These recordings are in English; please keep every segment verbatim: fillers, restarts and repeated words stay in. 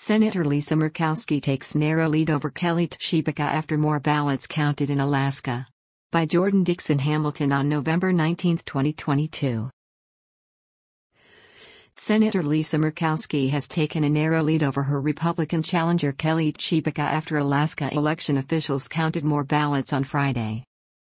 Senator Lisa Murkowski takes narrow lead over Kelly Tshibaka after more ballots counted in Alaska. By Jordan Dixon Hamilton on November nineteenth, twenty twenty-two. Senator Lisa Murkowski has taken a narrow lead over her Republican challenger Kelly Tshibaka after Alaska election officials counted more ballots on Friday.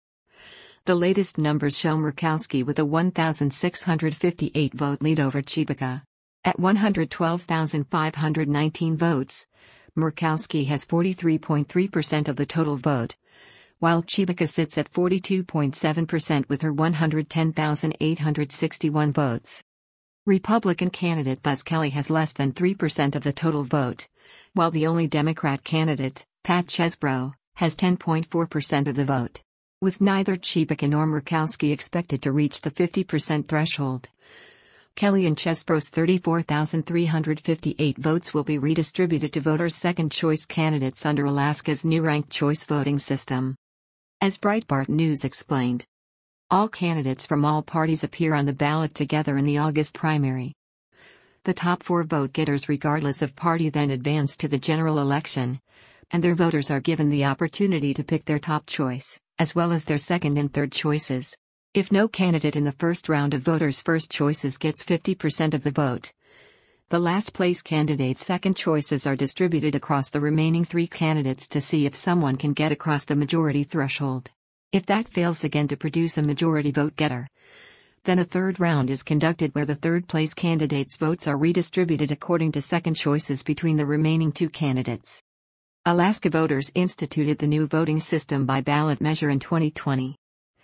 The latest numbers show Murkowski with a one thousand six hundred fifty-eight vote lead over Tshibaka. At one hundred twelve thousand five hundred nineteen votes, Murkowski has forty-three point three percent of the total vote, while Tshibaka sits at forty-two point seven percent with her one hundred ten thousand eight hundred sixty-one votes. Republican candidate Buzz Kelly has less than three percent of the total vote, while the only Democrat candidate, Pat Chesbro, has ten point four percent of the vote. With neither Tshibaka nor Murkowski expected to reach the fifty percent threshold, Kelly and Chesbro's thirty-four thousand three hundred fifty-eight votes will be redistributed to voters' second-choice candidates under Alaska's new ranked choice voting system. As Breitbart News explained, all candidates from all parties appear on the ballot together in the August primary. The top four vote-getters regardless of party then advance to the general election, and their voters are given the opportunity to pick their top choice, as well as their second and third choices. If no candidate in the first round of voters' first choices gets fifty percent of the vote, the last-place candidate's second choices are distributed across the remaining three candidates to see if someone can get across the majority threshold. If that fails again to produce a majority vote-getter, then a third round is conducted where the third-place candidate's votes are redistributed according to second choices between the remaining two candidates. Alaska voters instituted the new voting system by ballot measure in twenty twenty.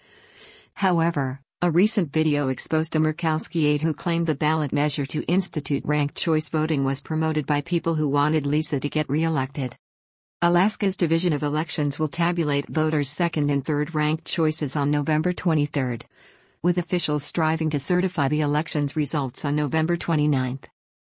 However, a recent video exposed a Murkowski aide who claimed the ballot measure to institute ranked choice voting was promoted by people who wanted Lisa to get re-elected. Alaska's Division of Elections will tabulate voters' second and third ranked choices on November twenty-third, with officials striving to certify the election's results on November twenty-ninth.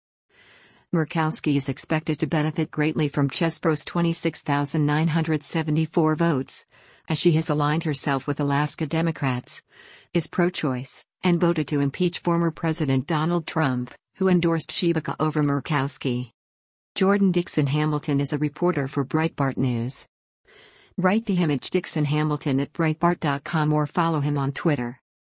Murkowski is expected to benefit greatly from Chesbro's twenty-six thousand nine hundred seventy-four votes, as she has aligned herself with Alaska Democrats, is pro-choice, and voted to impeach former President Donald Trump, who endorsed Tshibaka over Murkowski. Jordan Dixon Hamilton is a reporter for Breitbart News. Write the image Dixon Hamilton at Breitbart dot com or follow him on Twitter.